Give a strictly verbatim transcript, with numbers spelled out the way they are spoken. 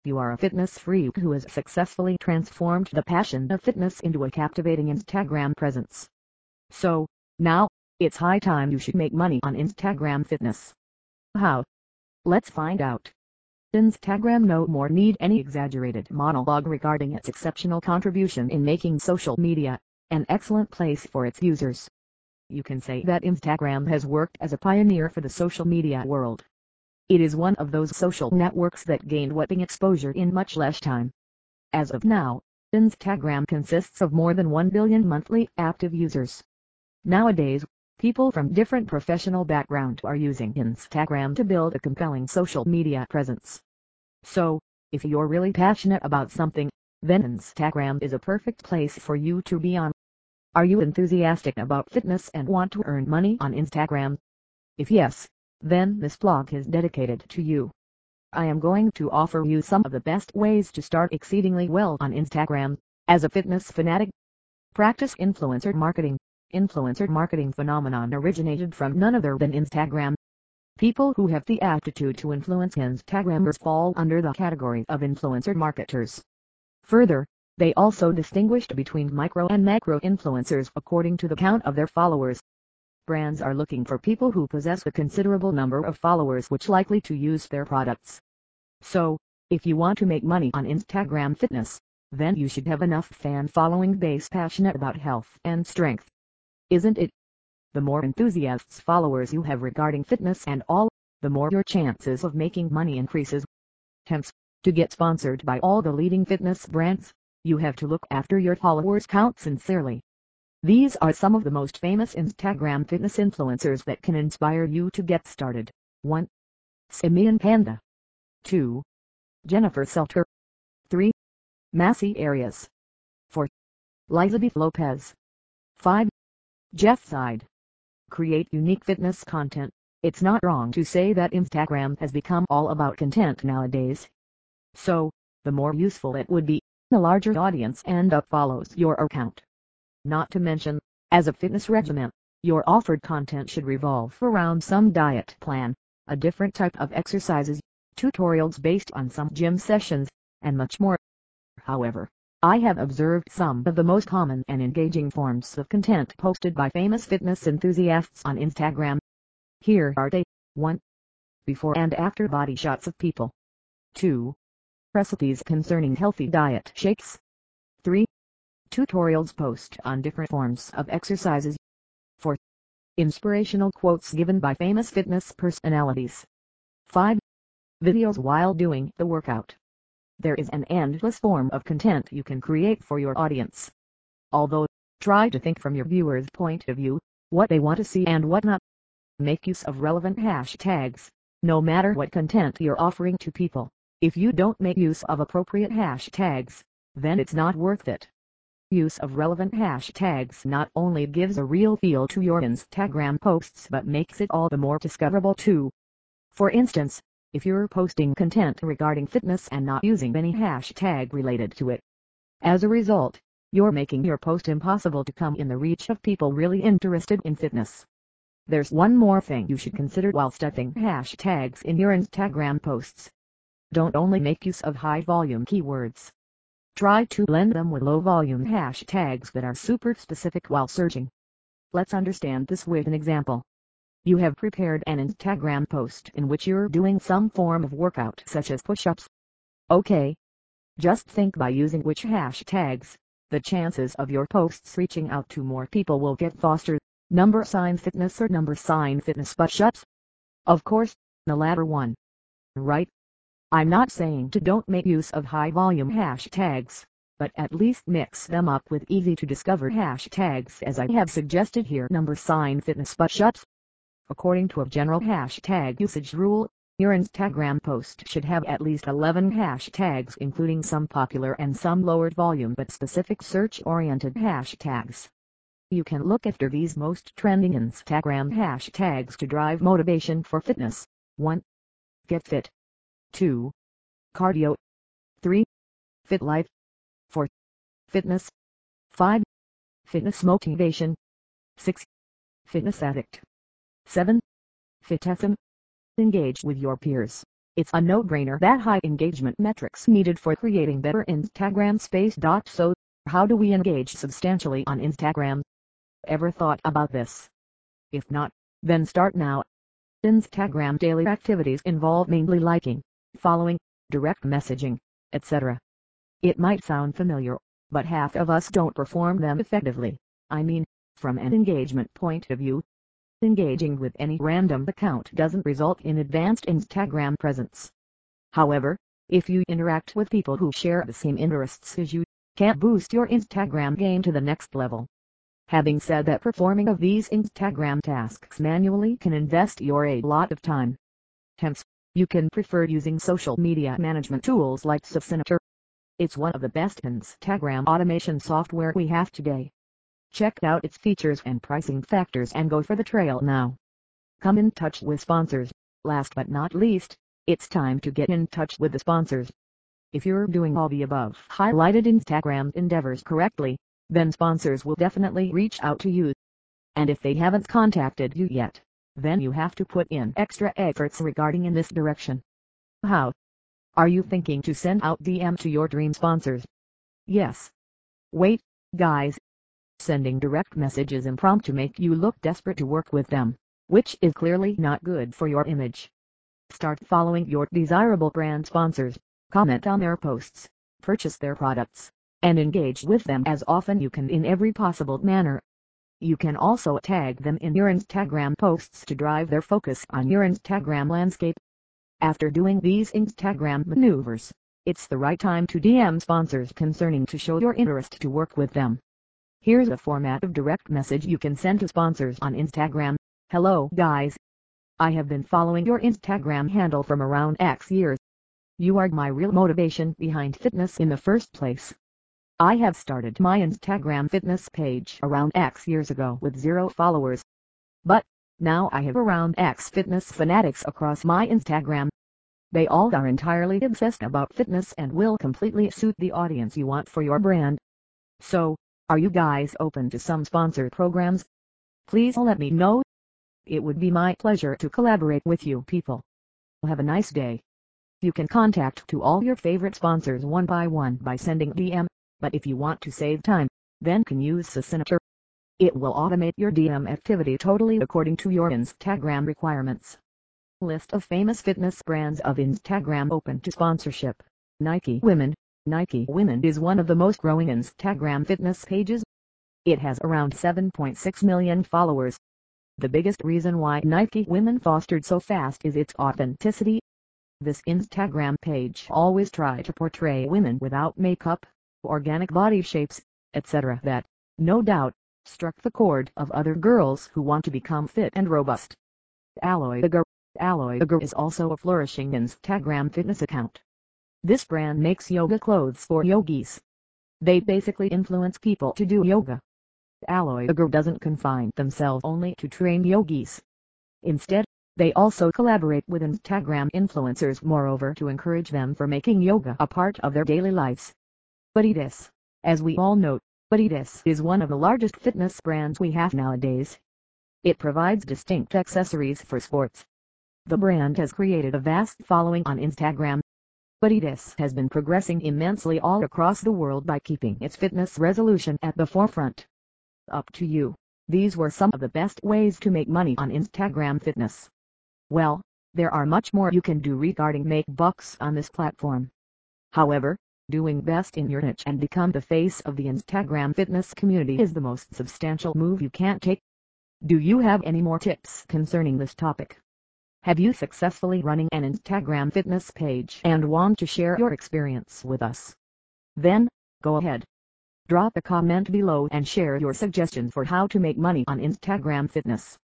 You are a fitness freak who has successfully transformed the passion of fitness into a captivating Instagram presence. So, now, it's high time you should make money on Instagram fitness. How? Let's find out. Instagram no more need any exaggerated monologue regarding its exceptional contribution in making social media an excellent place for its users. You can say that Instagram has worked as a pioneer for the social media world. It is one of those social networks that gained whopping exposure in much less time. As of now, Instagram consists of more than one billion monthly active users. Nowadays, people from different professional backgrounds are using Instagram to build a compelling social media presence. So, if you're really passionate about something, then Instagram is a perfect place for you to be on. Are you enthusiastic about fitness and want to earn money on Instagram? If yes, then this blog is dedicated to you. I am going to offer you some of the best ways to start exceedingly well on Instagram, as a fitness fanatic. Practice influencer marketing. Influencer marketing phenomenon originated from none other than Instagram. People who have the aptitude to influence Instagrammers fall under the category of influencer marketers. Further, they also distinguished between micro and macro influencers according to the count of their followers. Brands are looking for people who possess a considerable number of followers which likely to use their products. So, if you want to make money on Instagram fitness, then you should have enough fan following base passionate about health and strength. Isn't it? The more enthusiasts followers you have regarding fitness and all, the more your chances of making money increases. Hence, to get sponsored by all the leading fitness brands, you have to look after your followers count sincerely. These are some of the most famous Instagram fitness influencers that can inspire you to get started. one. Simeon Panda. two. Jennifer Selter. three. Massey Arias. four. Lizabeth Lopez. five. Jeff Side. Create unique fitness content. It's not wrong to say that Instagram has become all about content nowadays. So, the more useful it would be, the larger audience end up follows your account. Not to mention, as a fitness regimen, your offered content should revolve around some diet plan, a different type of exercises, tutorials based on some gym sessions, and much more. However, I have observed some of the most common and engaging forms of content posted by famous fitness enthusiasts on Instagram. Here are they. one. Before and after body shots of people. two. Recipes concerning healthy diet shakes. three. Tutorials post on different forms of exercises. four. Inspirational quotes given by famous fitness personalities. five. Videos while doing the workout. There is an endless form of content you can create for your audience. Although, try to think from your viewers' point of view, what they want to see and what not. Make use of relevant hashtags, no matter what content you're offering to people. If you don't make use of appropriate hashtags, then it's not worth it. Use of relevant hashtags not only gives a real feel to your Instagram posts but makes it all the more discoverable too. For instance, if you're posting content regarding fitness and not using any hashtag related to it, as a result, you're making your post impossible to come in the reach of people really interested in fitness. There's one more thing you should consider while stuffing hashtags in your Instagram posts. Don't only make use of high-volume keywords. Try to blend them with low-volume hashtags that are super specific while searching. Let's understand this with an example. You have prepared an Instagram post in which you're doing some form of workout such as push-ups. Okay. Just think by using which hashtags, the chances of your posts reaching out to more people will get fostered. Number sign fitness or number sign fitness push-ups? Of course, the latter one. Right? I'm not saying to don't make use of high-volume hashtags, but at least mix them up with easy-to-discover hashtags as I have suggested here. Number sign fitness push-ups. According to a general hashtag usage rule, your Instagram post should have at least eleven hashtags including some popular and some lowered volume but specific search-oriented hashtags. You can look after these most trending Instagram hashtags to drive motivation for fitness. one. Get fit. two. Cardio. three. Fit life. four. Fitness. five. Fitness motivation. six. Fitness addict. seven. Fitism. Engage with your peers. It's a no-brainer that high engagement metrics needed for creating better Instagram space. So, how do we engage substantially on Instagram? Ever thought about this? If not, then start now. Instagram daily activities involve mainly liking, following, direct messaging, et cetera. It might sound familiar, but half of us don't perform them effectively. I mean, from an engagement point of view. Engaging with any random account doesn't result in advanced Instagram presence. However, if you interact with people who share the same interests as you, can boost your Instagram game to the next level. Having said that, performing of these Instagram tasks manually can invest your a lot of time. Hence, you can prefer using social media management tools like Subsinitor. It's one of the best Instagram automation software we have today. Check out its features and pricing factors and go for the trail now. Come in touch with sponsors. Last but not least, it's time to get in touch with the sponsors. If you're doing all the above highlighted Instagram endeavors correctly, then sponsors will definitely reach out to you. And if they haven't contacted you yet, then you have to put in extra efforts regarding in this direction. How? Are you thinking to send out D M to your dream sponsors? Yes. Wait, guys. Sending direct messages impromptu make you look desperate to work with them, which is clearly not good for your image. Start following your desirable brand sponsors, comment on their posts, purchase their products, and engage with them as often you can in every possible manner. You can also tag them in your Instagram posts to drive their focus on your Instagram landscape. After doing these Instagram maneuvers, it's the right time to D M sponsors concerning to show your interest to work with them. Here's a format of direct message you can send to sponsors on Instagram. Hello guys. I have been following your Instagram handle from around X years. You are my real motivation behind fitness in the first place. I have started my Instagram fitness page around X years ago with zero followers. But, now I have around X fitness fanatics across my Instagram. They all are entirely obsessed about fitness and will completely suit the audience you want for your brand. So, are you guys open to some sponsored programs? Please let me know. It would be my pleasure to collaborate with you people. Have a nice day. You can contact to all your favorite sponsors one by one by sending D M, but if you want to save time, then can use Subsinitor. It will automate your D M activity totally according to your Instagram requirements. List of famous fitness brands of Instagram open to sponsorship. Nike Women. Nike Women is one of the most growing Instagram fitness pages. It has around seven point six million followers. The biggest reason why Nike Women fostered so fast is its authenticity. This Instagram page always try to portray women without makeup, organic body shapes, et cetera that, no doubt, struck the chord of other girls who want to become fit and robust. Aloe Agar. Aloe Agar is also a flourishing Instagram fitness account. This brand makes yoga clothes for yogis. They basically influence people to do yoga. Aloe Agar doesn't confine themselves only to train yogis. Instead, they also collaborate with Instagram influencers moreover to encourage them for making yoga a part of their daily lives. Adidas. As we all know, Adidas is one of the largest fitness brands we have nowadays. It provides distinct accessories for sports. The brand has created a vast following on Instagram. Adidas has been progressing immensely all across the world by keeping its fitness resolution at the forefront. Up to you. These were some of the best ways to make money on Instagram fitness. Well, there are much more you can do regarding make bucks on this platform. However, doing best in your niche and become the face of the Instagram fitness community is the most substantial move you can take. Do you have any more tips concerning this topic? Have you successfully running an Instagram fitness page and want to share your experience with us? Then, go ahead. Drop a comment below and share your suggestions for how to make money on Instagram fitness.